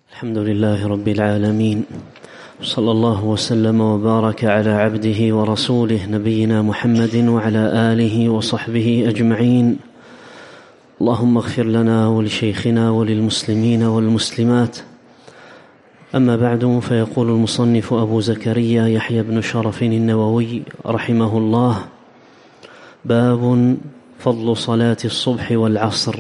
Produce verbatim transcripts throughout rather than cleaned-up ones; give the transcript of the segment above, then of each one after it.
الحمد لله رب العالمين، صلى الله وسلم وبارك على عبده ورسوله نبينا محمد وعلى آله وصحبه أجمعين. اللهم اغفر لنا ولشيخنا وللمسلمين والمسلمات. أما بعد، فيقول المصنف أبو زكريا يحيى بن شرف النووي رحمه الله: باب فضل صلاة الصبح والعصر.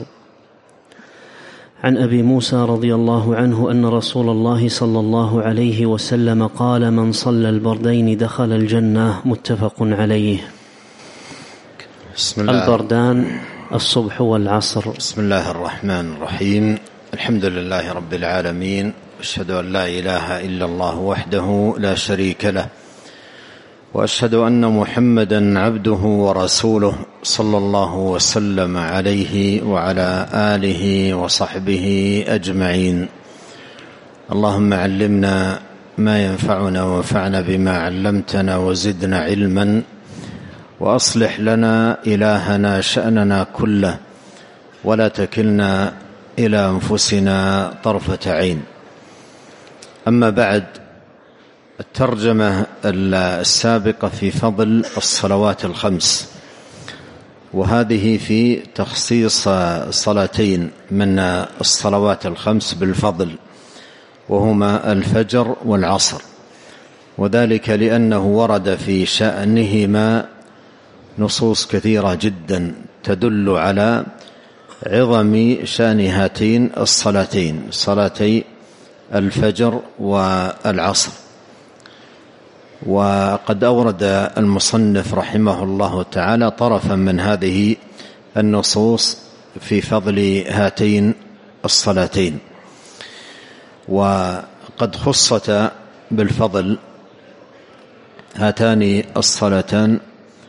عن أبي موسى رضي الله عنه أن رسول الله صلى الله عليه وسلم قال: من صلى البردين دخل الجنة. متفق عليه. بسم الله. البردان الصبح والعصر. بسم الله الرحمن الرحيم. الحمد لله رب العالمين، أشهد أن لا إله إلا الله وحده لا شريك له، وأشهد أن محمدا عبده ورسوله صلى الله وسلم عليه وعلى آله وصحبه أجمعين. اللهم علمنا ما ينفعنا وانفعنا بما علمتنا وزدنا علما، وأصلح لنا إلهنا شأننا كله، ولا تكلنا إلى أنفسنا طرفة عين. أما بعد، الترجمة السابقة في فضل الصلوات الخمس، وهذه في تخصيص صلاتين من الصلوات الخمس بالفضل، وهما الفجر والعصر، وذلك لأنه ورد في شأنهما نصوص كثيرة جدا تدل على عظم شأن هاتين الصلاتين، صلاتي الفجر والعصر. وقد أورد المصنف رحمه الله تعالى طرفا من هذه النصوص في فضل هاتين الصلاتين، وقد خصت بالفضل هاتان الصلاتان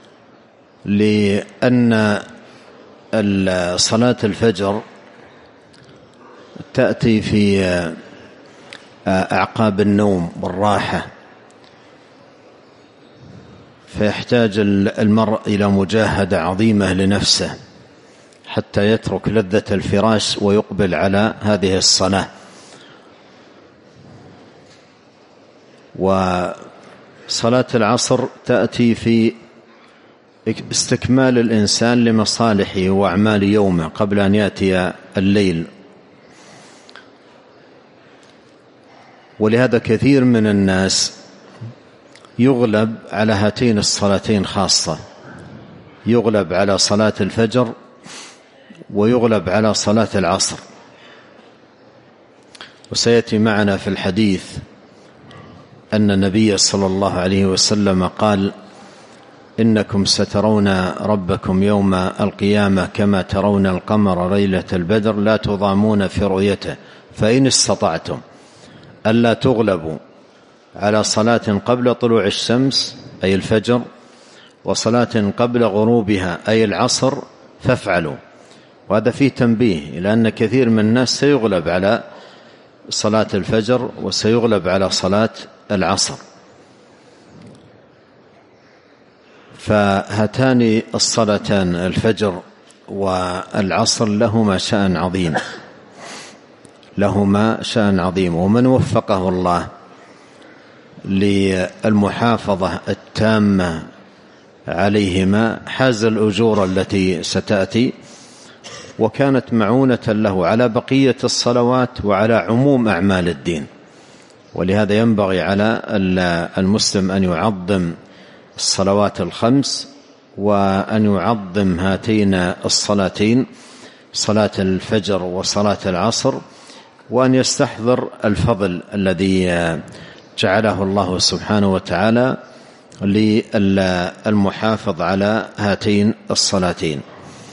لأن صلاة الفجر تأتي في أعقاب النوم والراحة، فيحتاج المرء إلى مجاهدة عظيمة لنفسه حتى يترك لذة الفراش ويقبل على هذه الصلاة. وصلاة العصر تأتي في استكمال الإنسان لمصالحه وأعمال يومه قبل أن يأتي الليل، ولهذا كثير من الناس يغلب على هاتين الصلاتين خاصة، يغلب على صلاة الفجر ويغلب على صلاة العصر. وسيأتي معنا في الحديث أن النبي صلى الله عليه وسلم قال: إنكم سترون ربكم يوم القيامة كما ترون القمر ليلة البدر لا تضامون في رؤيته، فإن استطعتم ألا تغلبوا على صلاة قبل طلوع الشمس أي الفجر، وصلاة قبل غروبها أي العصر، فافعلوا. وهذا فيه تنبيه إلى أن كثير من الناس سيغلب على صلاة الفجر وسيغلب على صلاة العصر. فهاتان الصلاتان الفجر والعصر لهما شأن عظيم، لهما شأن عظيم، ومن وفقه الله للمحافظة التامة عليهما حاز الأجور التي ستأتي، وكانت معونة له على بقية الصلوات وعلى عموم أعمال الدين. ولهذا ينبغي على المسلم أن يعظم الصلوات الخمس، وأن يعظم هاتين الصلاتين، صلاة الفجر وصلاة العصر، وأن يستحضر الفضل الذي جعله الله سبحانه وتعالى للمحافظ على هاتين الصلاتين.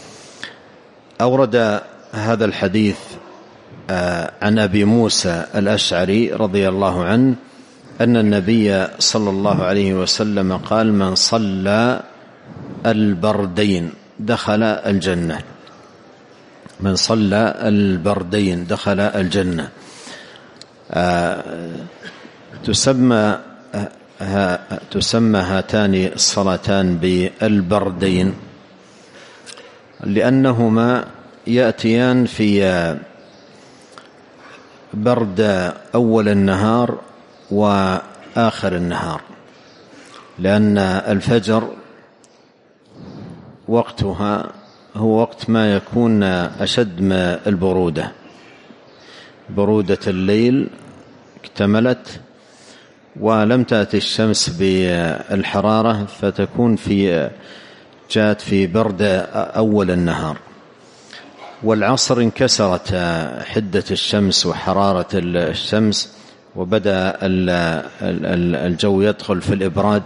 أورد هذا الحديث عن أبي موسى الأشعري رضي الله عنه أن النبي صلى الله عليه وسلم قال: من صلى البردين دخل الجنة. من صلى البردين دخل الجنة. تسمى تسمى هاتان الصلاتان بالبردين لأنهما يأتيان في برد أول النهار وآخر النهار، لأن الفجر وقتها هو وقت ما يكون أشد من البرودة، برودة الليل اكتملت ولم تأتي الشمس بالحرارة، فتكون في جاءت في برد أول النهار. والعصر انكسرت حدة الشمس وحرارة الشمس، وبدأ الجو يدخل في الإبراد،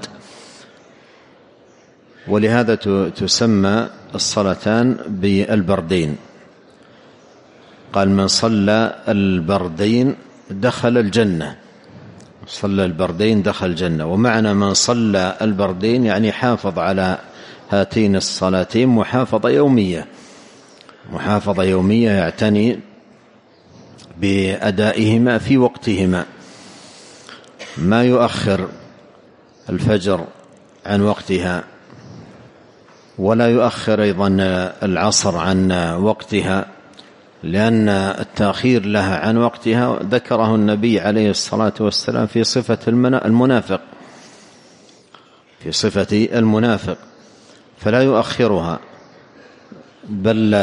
ولهذا تسمى الصلاتان بالبردين. قال من صلى البردين دخل الجنة، صلى البردين دخل الجنة. ومعنى من صلى البردين يعني حافظ على هاتين الصلاتين محافظة يومية، محافظة يومية يعتني بأدائهما في وقتهما، ما يؤخر الفجر عن وقتها، ولا يؤخر أيضا العصر عن وقتها، لأن التأخير لها عن وقتها ذكره النبي عليه الصلاة والسلام في صفة المنافق، في صفة المنافق، فلا يؤخرها بل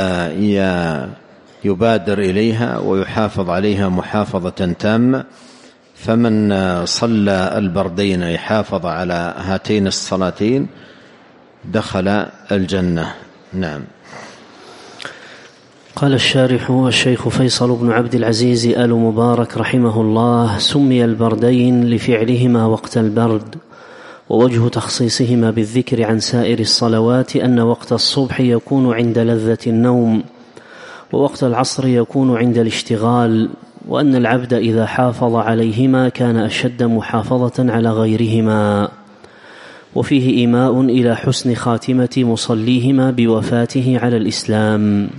يبادر إليها ويحافظ عليها محافظة تامة. فمن صلى البردين يحافظ على هاتين الصلاتين دخل الجنة. نعم. قال الشارح الشيخ فيصل بن عبد العزيز آل مبارك رحمه الله: سمي البردين لفعلهما وقت البرد، ووجه تخصيصهما بالذكر عن سائر الصلوات أن وقت الصبح يكون عند لذة النوم، ووقت العصر يكون عند الاشتغال، وأن العبد إذا حافظ عليهما كان أشد محافظة على غيرهما. وفيه إيماء إلى حسن خاتمة مصليهما بوفاته على الإسلام.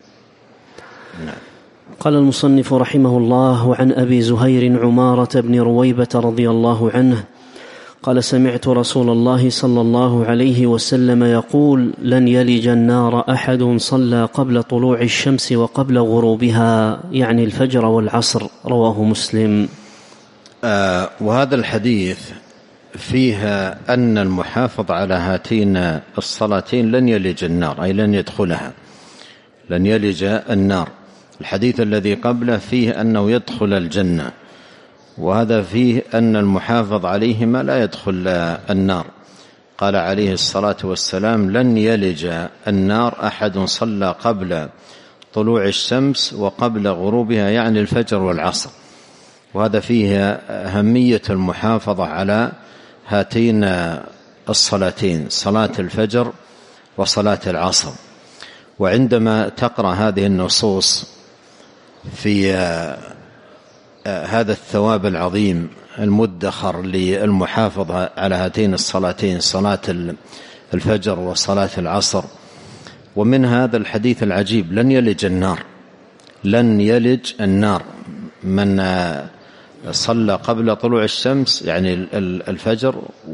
قال المصنف رحمه الله: عن أبي زهير عمارة بن رويبة رضي الله عنه قال: سمعت رسول الله صلى الله عليه وسلم يقول: لن يلج النار أحد صلى قبل طلوع الشمس وقبل غروبها، يعني الفجر والعصر. رواه مسلم. آه وهذا الحديث فيها أن المحافظ على هاتين الصلاتين لن يلج النار، أي لن يدخلها، لن يلج النار. الحديث الذي قبله فيه أنه يدخل الجنة، وهذا فيه أن المحافظ عليهما لا يدخل النار. قال عليه الصلاة والسلام: لن يلج النار أحد صلى قبل طلوع الشمس وقبل غروبها، يعني الفجر والعصر. وهذا فيه أهمية المحافظة على هاتين الصلاتين، صلاة الفجر وصلاة العصر. وعندما تقرأ هذه النصوص في هذا الثواب العظيم المدخر للمحافظة على هاتين الصلاتين، صلاة الفجر وصلاة العصر، ومن هذا الحديث العجيب: لن يلج النار، لن يلج النار من صلى قبل طلوع الشمس يعني الفجر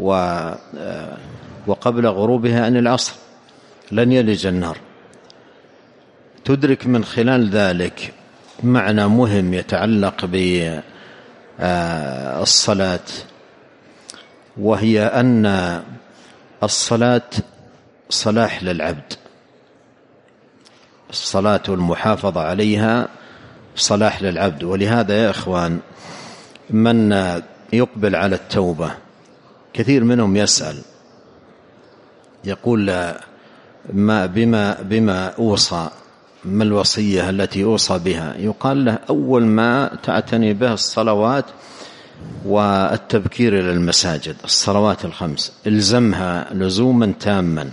وقبل غروبها عن العصر، لن يلج النار. تدرك من خلال ذلك معنى مهم يتعلق بالصلاة، وهي أن الصلاة صلاح للعبد، الصلاة والمحافظة عليها صلاح للعبد. ولهذا يا إخوان، من يقبل على التوبة كثير منهم يسأل يقول: ما بما بما أوصى، ما الوصية التي أوصى بها؟ يقال له: أول ما تعتني به الصلوات والتبكير إلى المساجد، الصلوات الخمس الزمها لزوما تاما،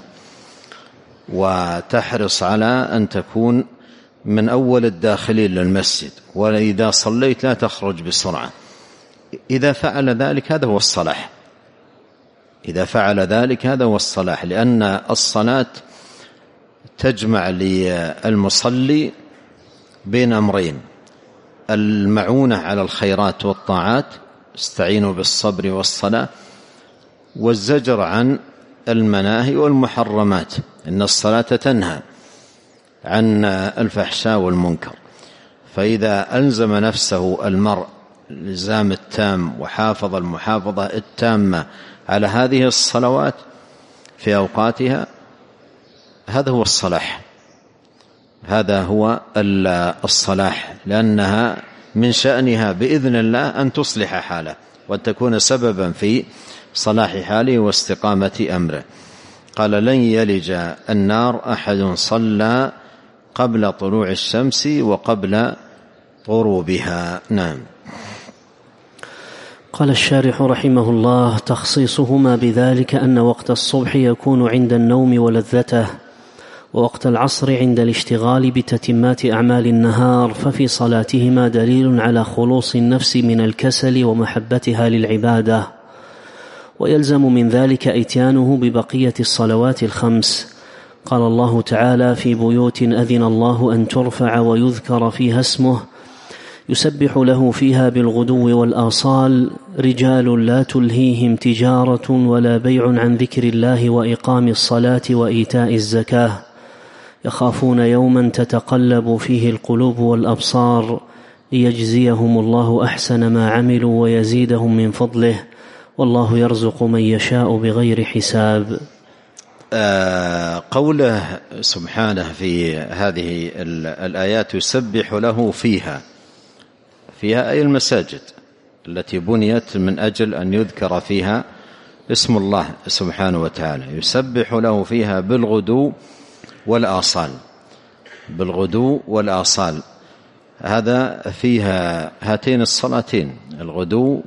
وتحرص على أن تكون من أول الداخلين للمسجد، وإذا صليت لا تخرج بسرعة. إذا فعل ذلك هذا هو الصلاح، إذا فعل ذلك هذا هو الصلاح، لأن الصلاة تجمع للمصلي بين أمرين: المعونة على الخيرات والطاعات، استعينوا بالصبر والصلاة، والزجر عن المناهي والمحرمات، إن الصلاة تنهى عن الفحشاء والمنكر. فإذا ألزم نفسه المرء الإلزام التام وحافظ المحافظة التامة على هذه الصلوات في أوقاتها، هذا هو الصلاح، هذا هو الصلاح، لأنها من شأنها بإذن الله أن تصلح حاله وأن تكون سببا في صلاح حاله واستقامة أمره. قال: لن يلج النار أحد صلى قبل طلوع الشمس وقبل غروبها. نعم. قال الشارح رحمه الله: تخصيصهما بذلك أن وقت الصبح يكون عند النوم ولذته، ووقت العصر عند الاشتغال بتتمات أعمال النهار، ففي صلاتهما دليل على خلوص النفس من الكسل ومحبتها للعبادة، ويلزم من ذلك إتيانه ببقية الصلوات الخمس. قال الله تعالى: في بيوت أذن الله أن ترفع ويذكر فيها اسمه يسبح له فيها بالغدو والآصال رجال لا تلهيهم تجارة ولا بيع عن ذكر الله وإقام الصلاة وإيتاء الزكاة يخافون يوما تتقلب فيه القلوب والأبصار ليجزيهم الله أحسن ما عملوا ويزيدهم من فضله والله يرزق من يشاء بغير حساب. آه قوله سبحانه في هذه الآيات: يسبح له فيها، فيها أي المساجد التي بنيت من أجل أن يذكر فيها اسم الله سبحانه وتعالى، يسبح له فيها بالغدو والآصال، بالغدو والآصال، هذا فيها هاتين الصلاتين، الغدو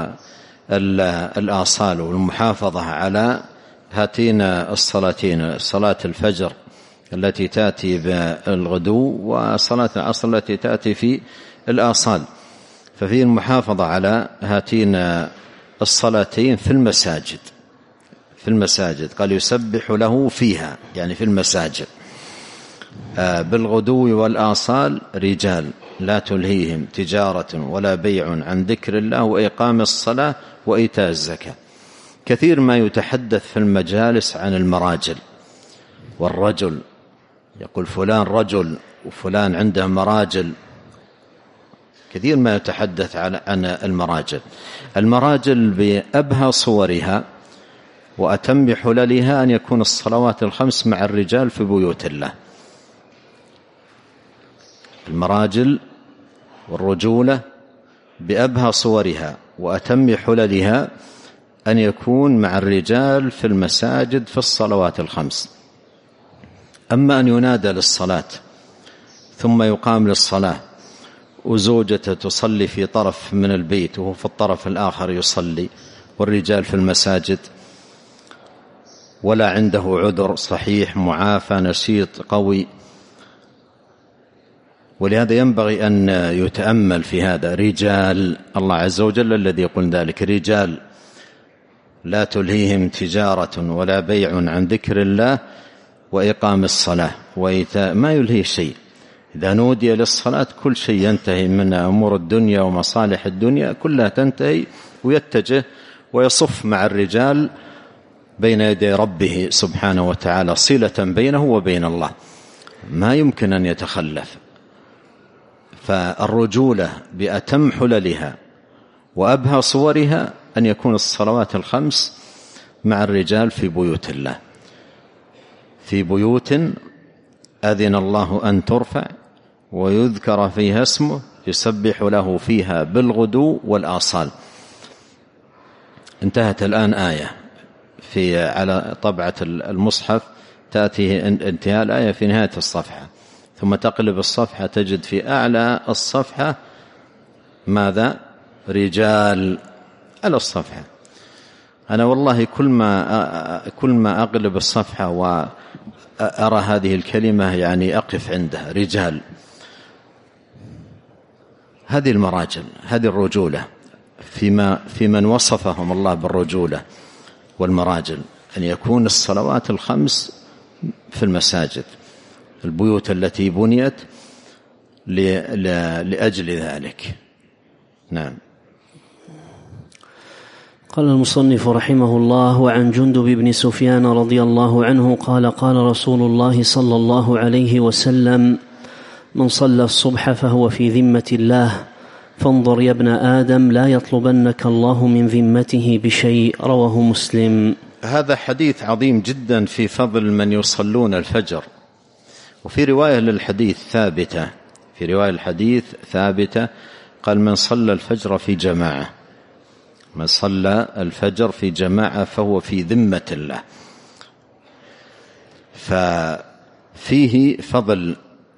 والآصال، والمحافظة على هاتين الصلاتين، صلاة الفجر التي تأتي بالغدو وصلاة العصر التي تأتي في الآصال، ففيه المحافظة على هاتين الصلاتين في المساجد، في المساجد. قال: يسبح له فيها، يعني في المساجد، بالغدو والآصال رجال لا تلهيهم تجارة ولا بيع عن ذكر الله وإقام الصلاة وإيتاء الزكاة. كثير ما يتحدث في المجالس عن المراجل والرجل، يقول فلان رجل وفلان عنده مراجل، كثير ما يتحدث عن المراجل. المراجل بأبهى صورها وأتم حللها أن يكون الصلوات الخمس مع الرجال في بيوت الله. المراجل والرجولة بأبهى صورها وأتم حللها أن يكون مع الرجال في المساجد في الصلوات الخمس. أما أن ينادى للصلاة ثم يقام للصلاة وزوجته تصلي في طرف من البيت وهو في الطرف الآخر يصلي، والرجال في المساجد ولا عنده عذر صحيح معافى نشيط قوي، ولهذا ينبغي أن يتأمل في هذا. رجال، الله عز وجل الذي يقول ذلك: رجال لا تلهيهم تجارة ولا بيع عن ذكر الله وإقام الصلاة وإيتاء، ما يلهيه شيء. إذا نودي للصلاة كل شيء ينتهي من أمور الدنيا ومصالح الدنيا كلها تنتهي، ويتجه ويصف مع الرجال بين يدي ربه سبحانه وتعالى، صلة بينه وبين الله، ما يمكن أن يتخلف. فالرجولة بأتم حللها وأبهى صورها أن يكون الصلوات الخمس مع الرجال في بيوت الله، في بيوت أذن الله أن ترفع ويذكر فيها اسمه يسبح له فيها بالغدو والآصال. انتهت الآن آية في على طبعة المصحف، تأتي انتهاء الآية في نهاية الصفحة، ثم تقلب الصفحة تجد في أعلى الصفحة ماذا؟ رجال على الصفحة. أنا والله كل ما كل ما أقلب الصفحة وأرى هذه الكلمة يعني أقف عندها، رجال. هذه المراجل، هذه الرجولة، فيما في من وصفهم الله بالرجولة والمراجل، أن يكون الصلوات الخمس في المساجد، البيوت التي بنيت لأجل ذلك. نعم. قال المصنف رحمه الله: وعن جندب بن سفيان رضي الله عنه قال: قال رسول الله صلى الله عليه وسلم: من صلى الصبح فهو في ذمة الله، فانظر يا ابن آدم لا يطلبنك الله من ذمته بشيء. رواه مسلم. هذا حديث عظيم جدا في فضل من يصلون الفجر. وفي رواية للحديث ثابتة، في رواية الحديث ثابتة قال من صلى الفجر في جماعة، من صلى الفجر في جماعة فهو في ذمة الله. ففيه فضل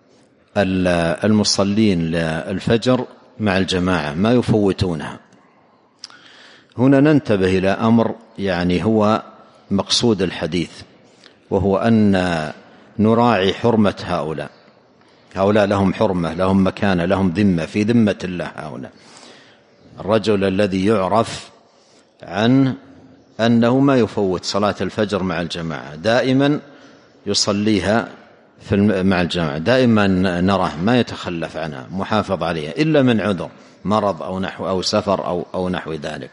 المصلين للفجر مع الجماعة ما يفوتونها. هنا ننتبه إلى أمر يعني هو مقصود الحديث، وهو أن نراعي حرمة هؤلاء. هؤلاء لهم حرمة، لهم مكانة، لهم ذمة، في ذمة الله. هؤلاء الرجل الذي يعرف عنه أنه ما يفوت صلاة الفجر مع الجماعة، دائما يصليها في مع الجماعة، دائما نراه ما يتخلف عنها، محافظ عليها إلا من عذر مرض أو نحو أو سفر أو أو نحو ذلك.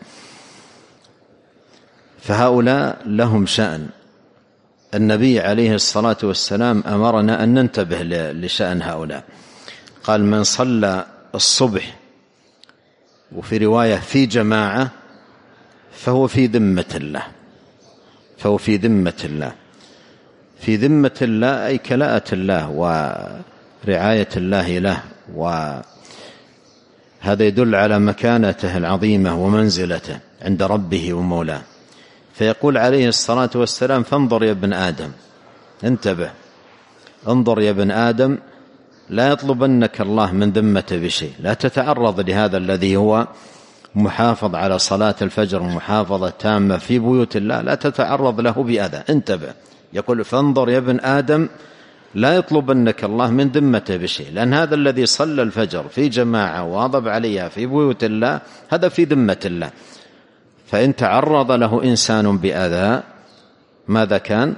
فهؤلاء لهم شأن. النبي عليه الصلاة والسلام أمرنا أن ننتبه لشأن هؤلاء. قال من صلى الصبح، وفي رواية في جماعة، فهو في ذمة الله، فهو في ذمة الله. في ذمة الله أي كلاءة الله ورعاية الله له، وهذا يدل على مكانته العظيمة ومنزلته عند ربه ومولاه. فيقول عليه الصلاة والسلام فانظر يا ابن آدم، انتبه، انظر يا ابن آدم لا يطلبنك الله من ذمته بشيء، لا تتعرض لهذا الذي هو محافظ على صلاة الفجر محافظة تامة في بيوت الله، لا تتعرض له بأذى، انتبه. يقول فانظر يا ابن آدم لا يطلبنك الله من ذمته بشيء، لأن هذا الذي صلى الفجر في جماعة واظب عليها في بيوت الله هذا في ذمة الله. فإن تعرض له إنسان بأذى ماذا كان؟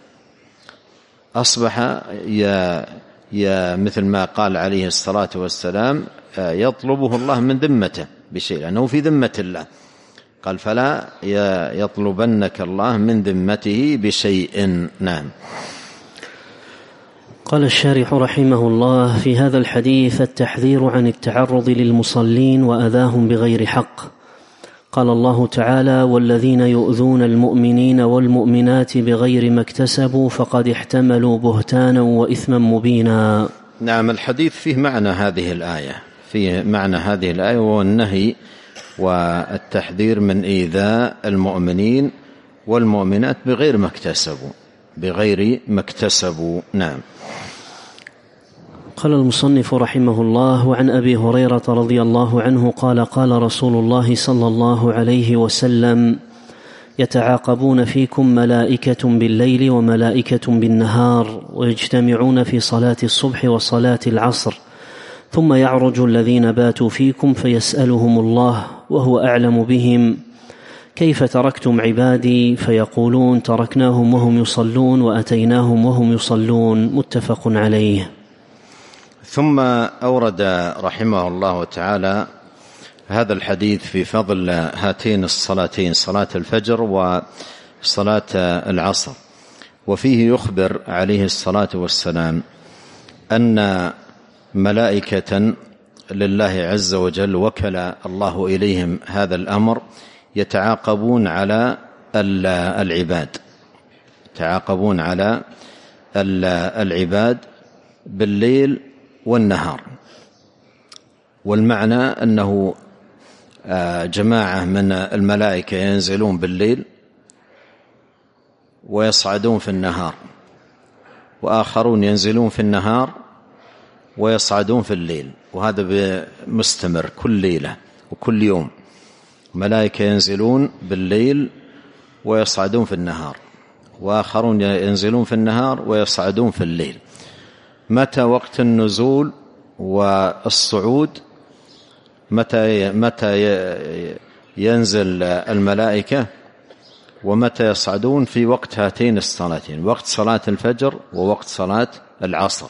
أصبح يا يا مثل ما قال عليه الصلاة والسلام يطلبه الله من ذمته بشيء، لأنه في ذمة الله. قال فلا يطلبنك الله من ذمته بشيء. نعم. قال الشارح رحمه الله في هذا الحديث التحذير عن التعرض للمصلين وأذاهم بغير حق. قال الله تعالى والذين يؤذون المؤمنين والمؤمنات بغير ما اكتسبوا فقد احتملوا بهتانا وإثما مبينا. نعم. الحديث فيه معنى هذه الآية، فيه معنى هذه الآية وهو النهي والتحذير من إيذاء المؤمنين والمؤمنات بغير ما اكتسبوا، بغير ما اكتسبوا. نعم. قال المصنف رحمه الله وعن أبي هريرة رضي الله عنه قال قال رسول الله صلى الله عليه وسلم يتعاقبون فيكم ملائكة بالليل وملائكة بالنهار ويجتمعون في صلاة الصبح وصلاة العصر، ثم يعرج الذين باتوا فيكم فيسألهم الله وهو أعلم بهم كيف تركتم عبادي، فيقولون تركناهم وهم يصلون وأتيناهم وهم يصلون. متفق عليه. ثم أورد رحمه الله تعالى هذا الحديث في فضل هاتين الصلاتين، صلاة الفجر وصلاة العصر. وفيه يخبر عليه الصلاة والسلام أن ملائكة لله عز وجل وكل الله إليهم هذا الأمر يتعاقبون على العباد، يتعاقبون على العباد بالليل والنهار. والمعنى أنه جماعة من الملائكة ينزلون بالليل ويصعدون في النهار، وآخرون ينزلون في النهار ويصعدون في الليل، وهذا مستمر كل ليلة وكل يوم. ملائكة ينزلون بالليل ويصعدون في النهار، وآخرون ينزلون في النهار ويصعدون في الليل. متى وقت النزول والصعود؟ متى متى ينزل الملائكة ومتى يصعدون؟ في وقت هاتين الصلاتين، وقت صلاة الفجر ووقت صلاة العصر.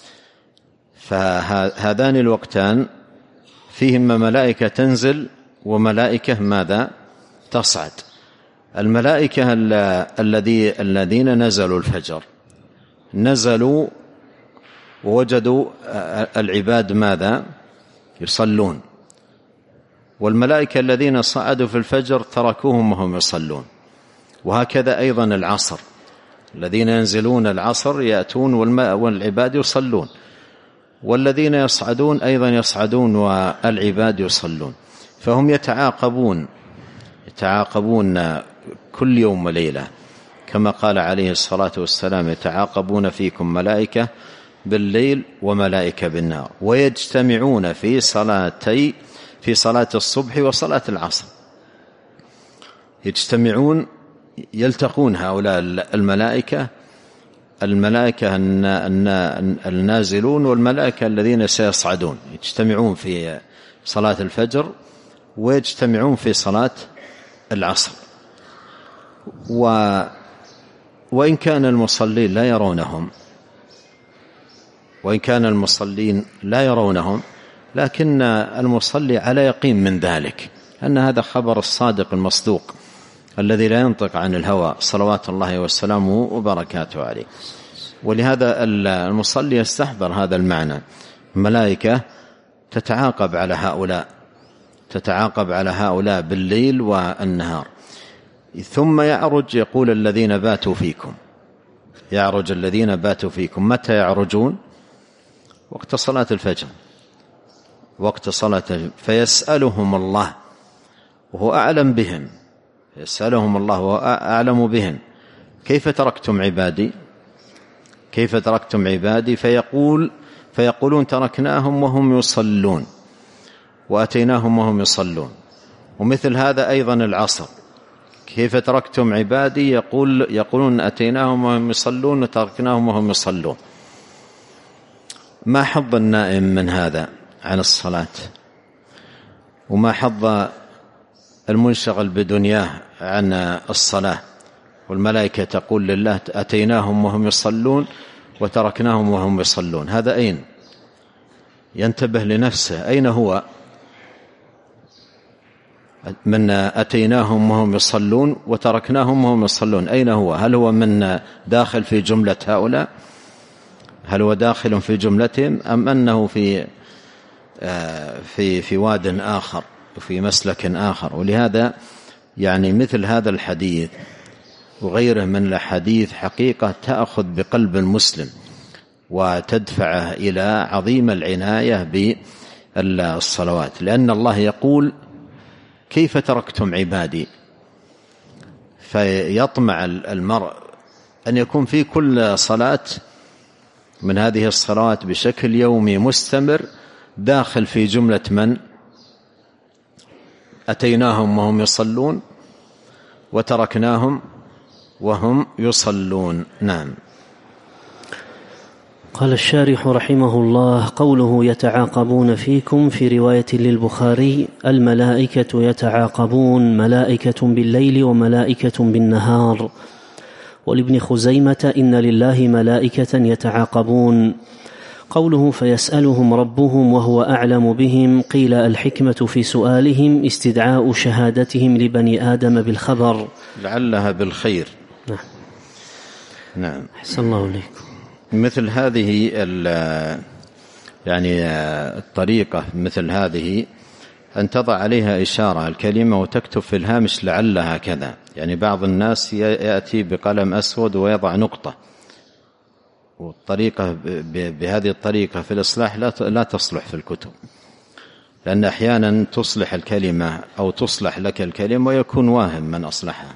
فهذان الوقتان فيهما ملائكة تنزل وملائكة ماذا؟ تصعد. الملائكة الذين نزلوا الفجر نزلوا ووجدوا العباد ماذا؟ يصلون. والملائكة الذين صعدوا في الفجر تركوهم وهم يصلون. وهكذا أيضا العصر، الذين ينزلون العصر يأتون والعباد يصلون، والذين يصعدون أيضا يصعدون والعباد يصلون. فهم يتعاقبون يتعاقبون كل يوم وليلة، كما قال عليه الصلاة والسلام: يتعاقبون فيكم ملائكة بالليل وملائكة بالنهار، ويجتمعون في صلاتي في صلاة الصبح وصلاة العصر. يجتمعون، يلتقون هؤلاء الملائكة الملائكة النازلون والملائكة الذين سيصعدون، يجتمعون في صلاة الفجر ويجتمعون في صلاة العصر. و وإن كان المصلين لا يرونهم وإن كان المصلين لا يرونهم لكن المصلي على يقين من ذلك، أن هذا خبر الصادق المصدوق الذي لا ينطق عن الهوى صلوات الله وسلامه وبركاته عليه. ولهذا المصلي يستحضر هذا المعنى. الملائكة تتعاقب على هؤلاء تتعاقب على هؤلاء بالليل والنهار. ثم يعرج، يقول: الذين باتوا فيكم يعرج الذين باتوا فيكم. متى يعرجون؟ وقت صلاة الفجر، وقت صلاة الفجر. فيسألهم الله وهو أعلم بهم يسألهم الله وهو أعلم بهم: كيف تركتم عبادي كيف تركتم عبادي فيقول فيقولون: تركناهم وهم يصلون وأتيناهم وهم يصلون. ومثل هذا أيضا العصر: كيف تركتم عبادي؟ يقول يقولون: أتيناهم وهم يصلون وتركناهم وهم يصلون. ما حظ النائم من هذا عن الصلاة؟ وما حظ المنشغل بدنياه عن الصلاة؟ والملائكة تقول لله: أتيناهم وهم يصلون وتركناهم وهم يصلون. هذا أين؟ ينتبه لنفسه، أين هو من أتيناهم وهم يصلون وتركناهم وهم يصلون؟ أين هو؟ هل هو من داخل في جملة هؤلاء؟ هل هو داخل في جملتهم أم أنه في في في واد آخر وفي مسلك آخر؟ ولهذا يعني مثل هذا الحديث وغيره من الحديث حقيقة تأخذ بقلب المسلم وتدفعه إلى عظيم العناية بالصلوات. لأن الله يقول: كيف تركتم عبادي؟ فيطمع المرء أن يكون في كل صلاة من هذه الصلوات بشكل يومي مستمر داخل في جملة من أتيناهم وهم يصلون وتركناهم وهم يصلون. نعم. قال الشارح رحمه الله: قوله يتعاقبون فيكم في رواية للبخاري: الملائكة يتعاقبون، ملائكة بالليل وملائكة بالنهار. ولابن خزيمة: إن لله ملائكة يتعاقبون. قوله فيسألهم ربهم وهو أعلم بهم، قيل الحكمة في سؤالهم استدعاء شهادتهم لبني آدم بالخبر، لعلها بالخير. نعم. نعم. أحسن الله عليكم. مثل هذه يعني الطريقة مثل هذه أن تضع عليها إشارة الكلمة وتكتب في الهامش لعلها كذا. يعني بعض الناس يأتي بقلم أسود ويضع نقطة، والطريقة بهذه الطريقة في الإصلاح لا تصلح في الكتب، لأن أحيانا تصلح الكلمة أو تصلح لك الكلمة ويكون واهم من أصلحها.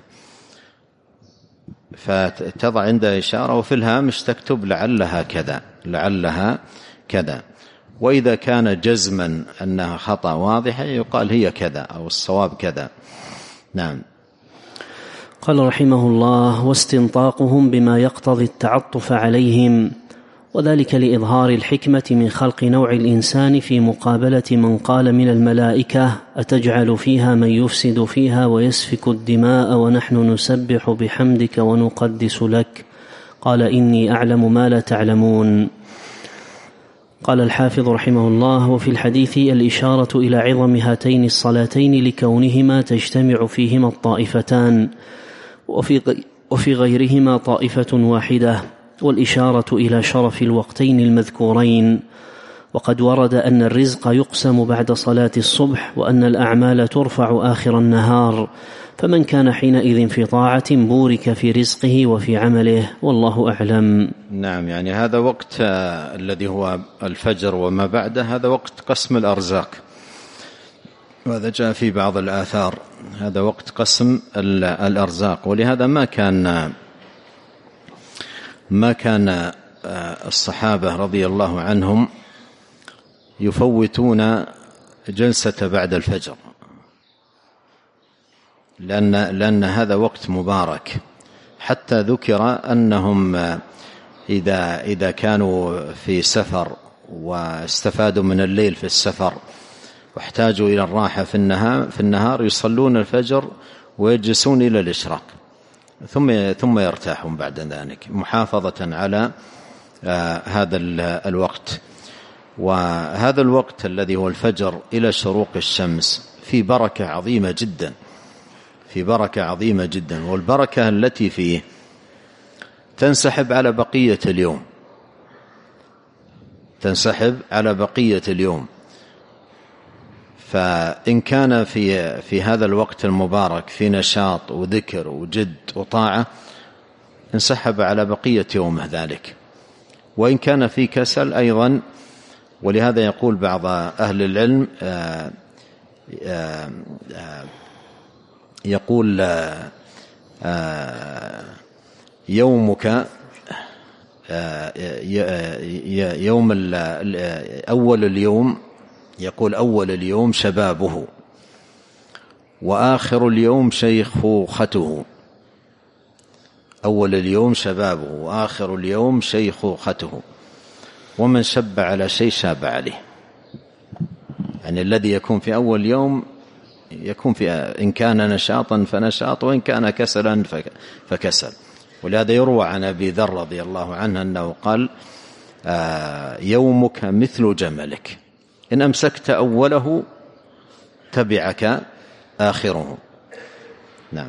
فتضع عندها إشارة وفي الهامش تكتب لعلها كذا لعلها كذا. وإذا كان جزما أنها خطأ واضحة يقال هي كذا أو الصواب كذا. نعم. قال رحمه الله: واستنطاقهم بما يقتضي التعطف عليهم، وذلك لإظهار الحكمة من خلق نوع الإنسان في مقابلة من قال من الملائكة: أتجعل فيها من يفسد فيها ويسفك الدماء ونحن نسبح بحمدك ونقدس لك، قال إني أعلم ما لا تعلمون. قال الحافظ رحمه الله: وفي الحديث الإشارة إلى عظم هاتين الصلاتين لكونهما تجتمع فيهما الطائفتان، وفي وفي غيرهما طائفة واحدة. والإشارة إلى شرف الوقتين المذكورين. وقد ورد أن الرزق يقسم بعد صلاة الصبح، وأن الأعمال ترفع آخر النهار، فمن كان حينئذ في طاعة بورك في رزقه وفي عمله، والله أعلم. نعم، يعني هذا وقت الذي هو الفجر وما بعده، هذا وقت قسم الأرزاق، وهذا جاء في بعض الآثار، هذا وقت قسم الأرزاق. ولهذا ما كان ما كان الصحابة رضي الله عنهم يفوتون جلسة بعد الفجر، لأن, لأن هذا وقت مبارك. حتى ذكر أنهم إذا, إذا كانوا في سفر واستفادوا من الليل في السفر واحتاجوا إلى الراحة في النهار, في النهار يصلون الفجر ويجلسون إلى الإشراق، ثم, ثم يرتاحون بعد ذلك، محافظة على آه هذا الوقت. وهذا الوقت الذي هو الفجر إلى شروق الشمس في بركة عظيمة جدا، في بركة عظيمة جدا، والبركة التي فيه تنسحب على بقية اليوم، تنسحب على بقية اليوم. فإن كان في في هذا الوقت المبارك في نشاط وذكر وجد وطاعة، انسحب على بقية يومه ذلك. وإن كان في كسل أيضا، ولهذا يقول بعض أهل العلم آآ آآ آآ يقول يومك يوم أول اليوم، يقول أول اليوم شبابه، وآخر اليوم شيخوخته. أول اليوم شبابه وآخر اليوم شيخوخته، ومن شب على شيء شاب عليه. يعني الذي يكون في أول يوم يكون في، إن كان نشاطا فنشاط، وإن كان كسلا فكسل. ولهذا يروى عن أبي ذر رضي الله عنه أنه قال آه يومك مثل جملك، إن أمسكت أوله تبعك آخره. نعم.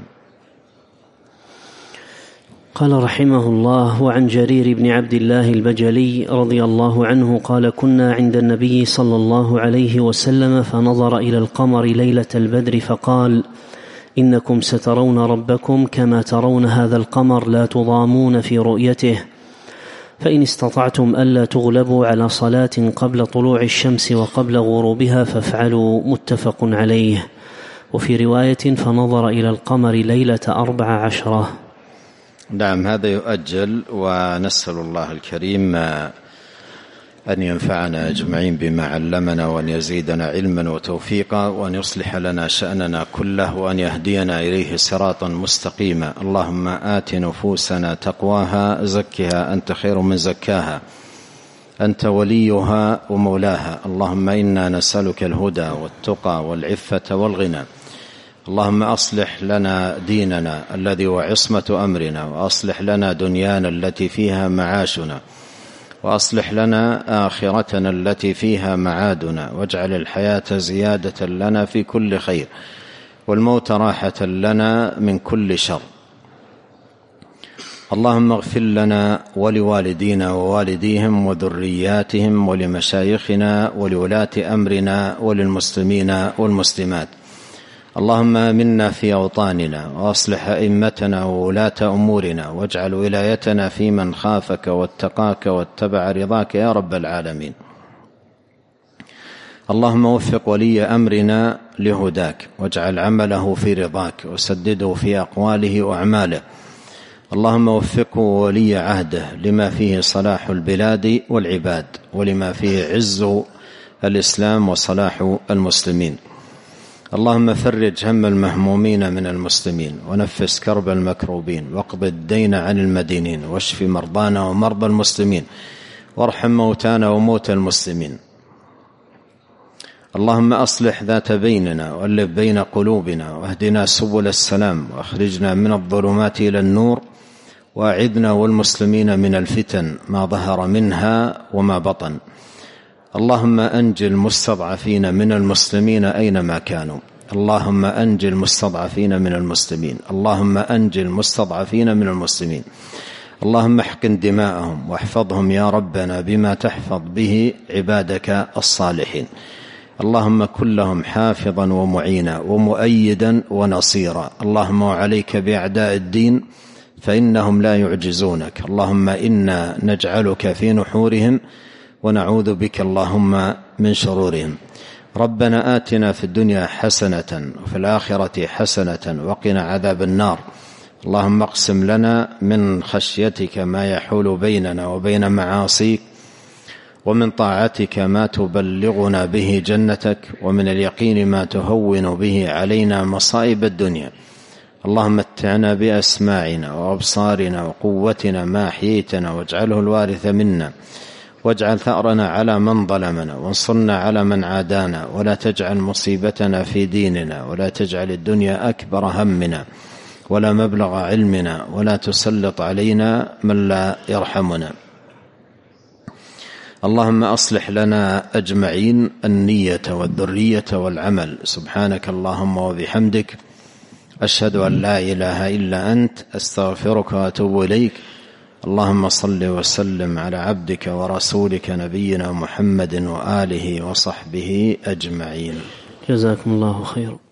قال رحمه الله: وعن جرير بن عبد الله البجلي رضي الله عنه قال: كنا عند النبي صلى الله عليه وسلم فنظر إلى القمر ليلة البدر فقال: إنكم سترون ربكم كما ترون هذا القمر، لا تضامون في رؤيته، فإن استطعتم ألا تغلبوا على صلاة قبل طلوع الشمس وقبل غروبها فافعلوا. متفق عليه. وفي رواية: فنظر إلى القمر ليلة أربع عشرة. نعم، هذا يؤجل، ونسأل الله الكريم أن ينفعنا أجمعين بما علمنا، وأن يزيدنا علما وتوفيقا، وأن يصلح لنا شأننا كله، وأن يهدينا إليه صراطا مستقيما. اللهم آت نفوسنا تقواها، زكها أنت خير من زكاها، أنت وليها ومولاها. اللهم إنا نسألك الهدى والتقى والعفة والغنى. اللهم أصلح لنا ديننا الذي هو عصمة أمرنا، وأصلح لنا دنيانا التي فيها معاشنا، وأصلح لنا آخرتنا التي فيها معادنا، واجعل الحياة زيادة لنا في كل خير، والموت راحة لنا من كل شر. اللهم اغفر لنا ولوالدينا ووالديهم وذرياتهم ولمشايخنا ولولاة أمرنا وللمسلمين والمسلمات. اللهم آمنا في أوطاننا، وأصلح أئمتنا وولاة أمورنا، واجعل ولايتنا في من خافك واتقاك واتبع رضاك يا رب العالمين. اللهم وفق ولي أمرنا لهداك، واجعل عمله في رضاك، وسدده في أقواله وأعماله. اللهم وفقه ولي عهده لما فيه صلاح البلاد والعباد، ولما فيه عز الإسلام وصلاح المسلمين. اللهم فرج هم المهمومين من المسلمين، ونفس كرب المكروبين، واقض الدين عن المدينين، واشف مرضانا ومرضى المسلمين، وارحم موتانا وموتى المسلمين. اللهم أصلح ذات بيننا، وألف بين قلوبنا، واهدنا سبل السلام، واخرجنا من الظلمات إلى النور، وأعذنا والمسلمين من الفتن ما ظهر منها وما بطن. اللهم أنج المستضعفين من المسلمين أينما كانوا. اللهم أنج المستضعفين من المسلمين. اللهم أنج المستضعفين من المسلمين. اللهم احقن دماءهم واحفظهم يا ربنا بما تحفظ به عبادك الصالحين. اللهم كن لهم حافظا ومعينا ومؤيدا ونصيرا. اللهم وعليك بأعداء الدين فإنهم لا يعجزونك. اللهم إنا نجعلك في نحورهم ونعوذ بك اللهم من شرورهم. ربنا آتنا في الدنيا حسنة وفي الآخرة حسنة وقنا عذاب النار. اللهم اقسم لنا من خشيتك ما يحول بيننا وبين معاصيك، ومن طاعتك ما تبلغنا به جنتك، ومن اليقين ما تهون به علينا مصائب الدنيا. اللهم متعنا بأسماعنا وأبصارنا وقوتنا ما أحييتنا، واجعله الوارث منا، واجعل ثأرنا على من ظلمنا، وانصرنا على من عادانا، ولا تجعل مصيبتنا في ديننا، ولا تجعل الدنيا أكبر همنا ولا مبلغ علمنا، ولا تسلط علينا من لا يرحمنا. اللهم أصلح لنا أجمعين النية والذرية والعمل. سبحانك اللهم وبحمدك، أشهد أن لا إله إلا أنت، أستغفرك وأتوب إليك. اللهم صل وسلم على عبدك ورسولك نبينا محمد وآله وصحبه أجمعين. جزاكم الله خيرا.